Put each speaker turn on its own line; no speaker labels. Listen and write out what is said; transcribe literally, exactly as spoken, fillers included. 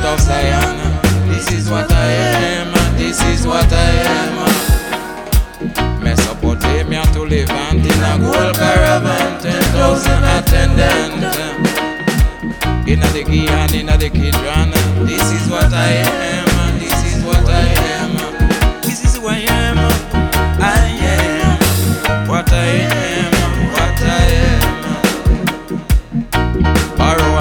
of Zion. This is what I am, this is what I am. Mesopotamia to Levant in a gold caravan, ten thousand attendants. In the Gihan, in the Kidron, this is what I am.